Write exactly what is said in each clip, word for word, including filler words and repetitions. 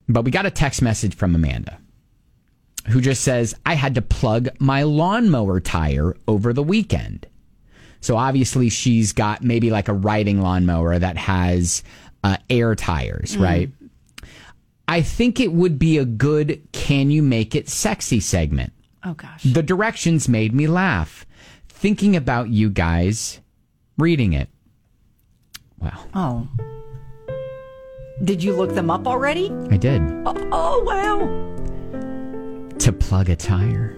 But we got a text message from Amanda, who just says, I had to plug my lawnmower tire over the weekend. So obviously she's got maybe like a riding lawnmower that has uh, air tires, mm. right? I think it would be a good Can You Make It Sexy segment. Oh, gosh. The directions made me laugh. Thinking about you guys reading it. Wow. Oh. Did you look them up already? I did. Oh, oh wow. To plug a tire.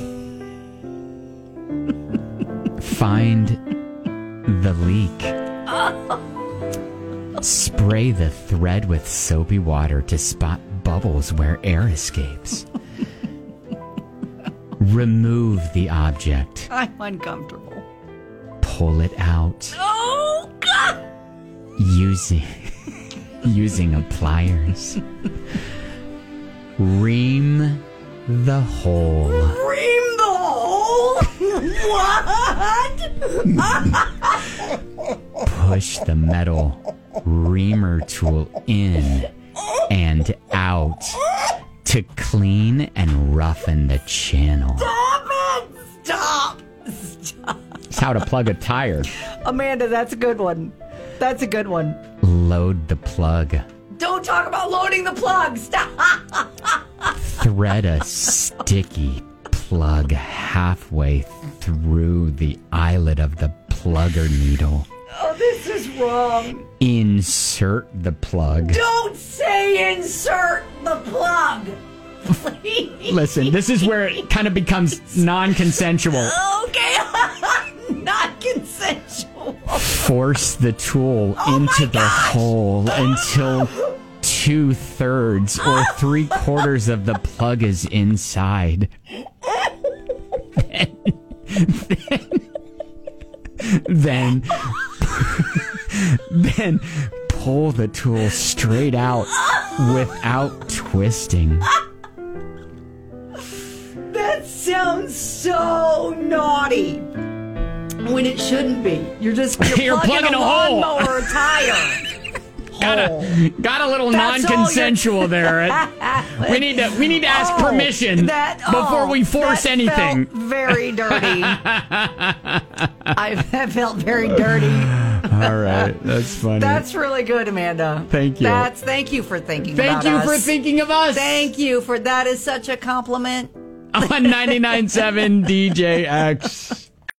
Find the leak. Spray the thread with soapy water to spot bubbles where air escapes. Remove the object. I'm uncomfortable. Pull it out. Oh, God! Using, using a pliers. Ream the hole. Ream the hole? What? Push the metal reamer tool in and out to clean and roughen the channel. Stop it! Stop! Stop! It's how to plug a tire. Amanda, that's a good one. That's a good one. Load the plug. Don't talk about loading the plug. Stop! Thread a sticky plug halfway through the eyelet of the plugger needle. Oh, this is wrong. Insert the plug. Don't say insert the plug. Please. Listen, this is where it kind of becomes non-consensual. Okay. Non-consensual. Force the tool Oh into my the gosh. hole until two-thirds or three-quarters of the plug is inside. Then, then, then pull the tool straight out without twisting. That sounds so naughty. When it shouldn't be. You're just you're, You're plugging, plugging a, a hole. lawnmower tire. Got a, got a little That's non-consensual there. We need to we need to ask Oh, permission that- before oh, we force that anything. Felt very dirty. I that felt very dirty. All right, that's funny. That's really good, Amanda. Thank you. That's thank you for thinking Thank about you us. for thinking of us. Thank you for that is such a compliment. On ninety-nine point seven D J X.